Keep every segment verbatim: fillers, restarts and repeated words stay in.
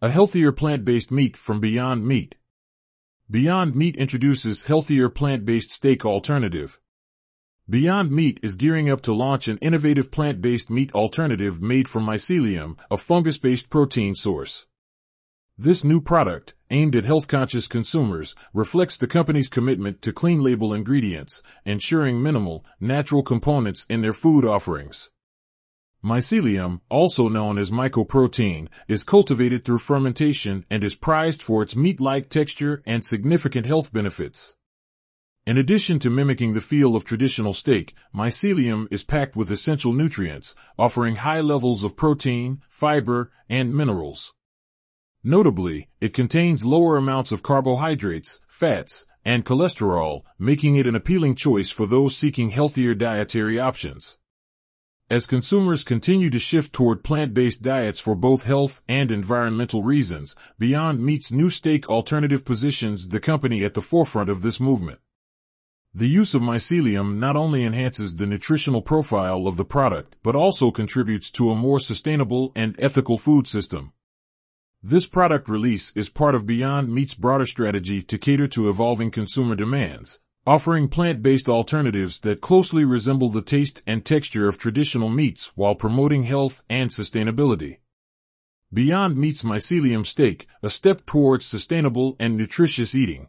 A healthier plant-based meat from Beyond Meat. Beyond Meat introduces healthier plant-based steak alternative. Beyond Meat is gearing up to launch an innovative plant-based meat alternative made from mycelium, a fungus-based protein source. This new product, aimed at health-conscious consumers, reflects the company's commitment to clean label ingredients, ensuring minimal, natural components in their food offerings. Mycelium, also known as mycoprotein, is cultivated through fermentation and is prized for its meat-like texture and significant health benefits. In addition to mimicking the feel of traditional steak, mycelium is packed with essential nutrients, offering high levels of protein, fiber, and minerals. Notably, it contains lower amounts of carbohydrates, fats, and cholesterol, making it an appealing choice for those seeking healthier dietary options. As consumers continue to shift toward plant-based diets for both health and environmental reasons, Beyond Meat's new steak alternative positions the company at the forefront of this movement. The use of mycelium not only enhances the nutritional profile of the product, but also contributes to a more sustainable and ethical food system. This product release is part of Beyond Meat's broader strategy to cater to evolving consumer demands, offering plant-based alternatives that closely resemble the taste and texture of traditional meats while promoting health and sustainability. Beyond Meat's mycelium steak, a step towards sustainable and nutritious eating.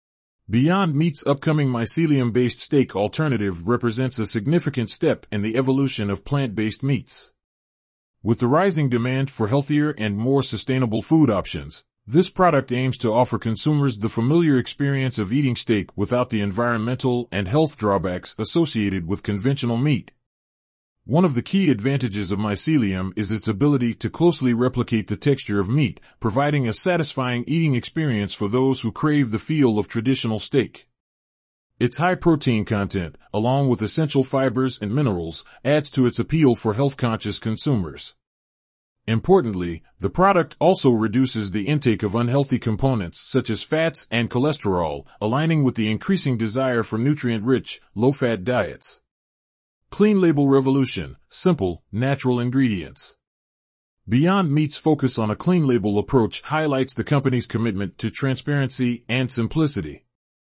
Beyond Meat's upcoming mycelium-based steak alternative represents a significant step in the evolution of plant-based meats. With the rising demand for healthier and more sustainable food options, this product aims to offer consumers the familiar experience of eating steak without the environmental and health drawbacks associated with conventional meat. One of the key advantages of mycelium is its ability to closely replicate the texture of meat, providing a satisfying eating experience for those who crave the feel of traditional steak. Its high protein content, along with essential fibers and minerals, adds to its appeal for health-conscious consumers. Importantly, the product also reduces the intake of unhealthy components such as fats and cholesterol, aligning with the increasing desire for nutrient-rich, low-fat diets. Clean Label Revolution, simple, natural ingredients. Beyond Meat's focus on a clean label approach highlights the company's commitment to transparency and simplicity.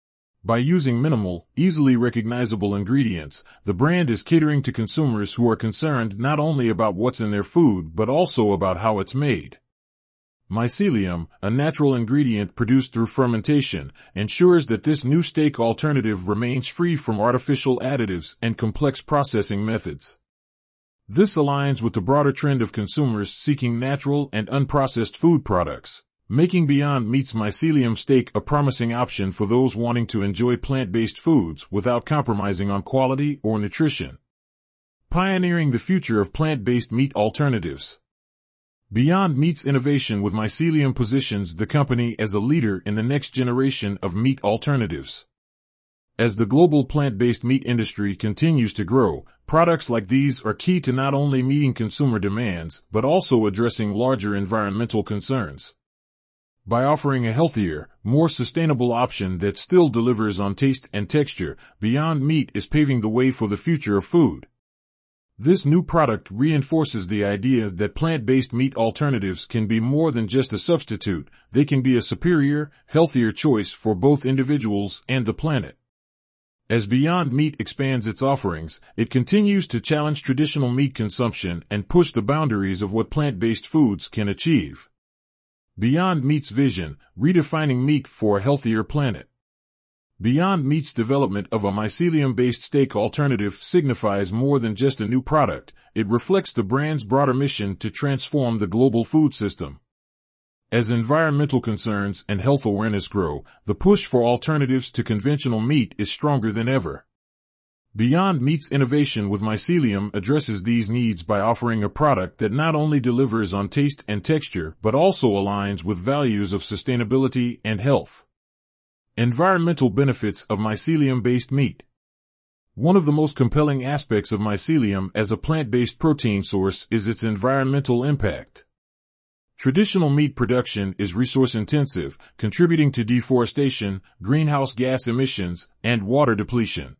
By using minimal, easily recognizable ingredients, the brand is catering to consumers who are concerned not only about what's in their food but also about how it's made. Mycelium, a natural ingredient produced through fermentation, ensures that this new steak alternative remains free from artificial additives and complex processing methods. This aligns with the broader trend of consumers seeking natural and unprocessed food products, making Beyond Meat's mycelium steak a promising option for those wanting to enjoy plant-based foods without compromising on quality or nutrition. Pioneering the future of plant-based meat alternatives. Beyond Meat's innovation with mycelium positions the company as a leader in the next generation of meat alternatives. As the global plant-based meat industry continues to grow, products like these are key to not only meeting consumer demands but also addressing larger environmental concerns. By offering a healthier, more sustainable option that still delivers on taste and texture, Beyond Meat is paving the way for the future of food. This new product reinforces the idea that plant-based meat alternatives can be more than just a substitute, they can be a superior, healthier choice for both individuals and the planet. As Beyond Meat expands its offerings, it continues to challenge traditional meat consumption and push the boundaries of what plant-based foods can achieve. Beyond Meat's vision, redefining meat for a healthier planet. Beyond Meat's development of a mycelium-based steak alternative signifies more than just a new product, it reflects the brand's broader mission to transform the global food system. As environmental concerns and health awareness grow, the push for alternatives to conventional meat is stronger than ever. Beyond Meat's innovation with mycelium addresses these needs by offering a product that not only delivers on taste and texture but also aligns with values of sustainability and health. Environmental benefits of mycelium-based meat. One of the most compelling aspects of mycelium as a plant-based protein source is its environmental impact. Traditional meat production is resource-intensive, contributing to deforestation, greenhouse gas emissions, and water depletion.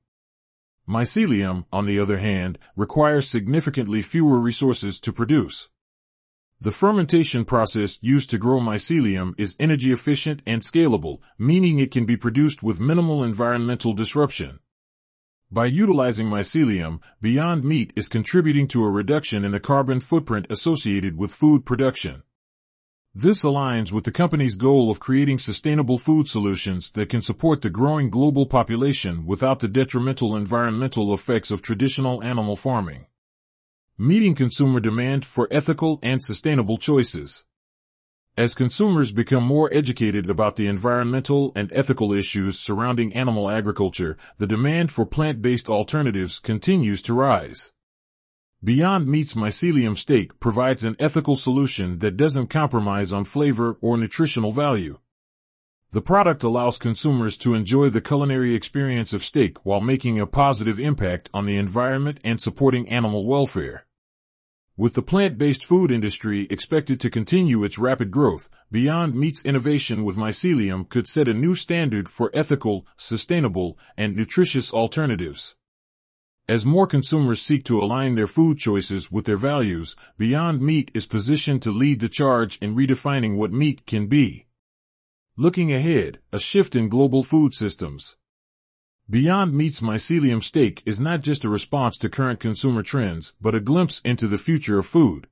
Mycelium, on the other hand, requires significantly fewer resources to produce. The fermentation process used to grow mycelium is energy efficient and scalable, meaning it can be produced with minimal environmental disruption. By utilizing mycelium, Beyond Meat is contributing to a reduction in the carbon footprint associated with food production. This aligns with the company's goal of creating sustainable food solutions that can support the growing global population without the detrimental environmental effects of traditional animal farming. Meeting consumer demand for ethical and sustainable choices. As consumers become more educated about the environmental and ethical issues surrounding animal agriculture, the demand for plant-based alternatives continues to rise. Beyond Meat's mycelium steak provides an ethical solution that doesn't compromise on flavor or nutritional value. The product allows consumers to enjoy the culinary experience of steak while making a positive impact on the environment and supporting animal welfare. With the plant-based food industry expected to continue its rapid growth, Beyond Meat's innovation with mycelium could set a new standard for ethical, sustainable, and nutritious alternatives. As more consumers seek to align their food choices with their values, Beyond Meat is positioned to lead the charge in redefining what meat can be. Looking ahead, a shift in global food systems. Beyond Meat's mycelium steak is not just a response to current consumer trends, but a glimpse into the future of food.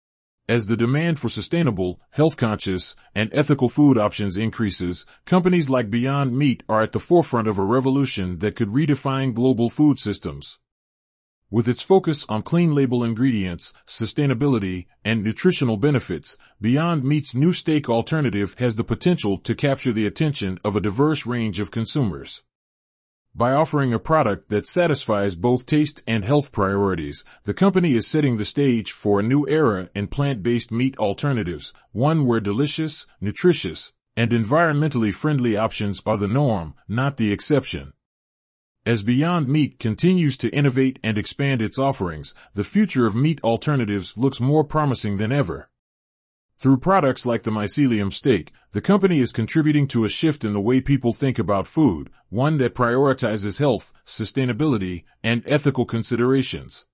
As the demand for sustainable, health-conscious, and ethical food options increases, companies like Beyond Meat are at the forefront of a revolution that could redefine global food systems. With its focus on clean label ingredients, sustainability, and nutritional benefits, Beyond Meat's new steak alternative has the potential to capture the attention of a diverse range of consumers. By offering a product that satisfies both taste and health priorities, the company is setting the stage for a new era in plant-based meat alternatives, one where delicious, nutritious, and environmentally friendly options are the norm, not the exception. As Beyond Meat continues to innovate and expand its offerings, the future of meat alternatives looks more promising than ever. Through products like the mycelium steak, the company is contributing to a shift in the way people think about food, one that prioritizes health, sustainability, and ethical considerations.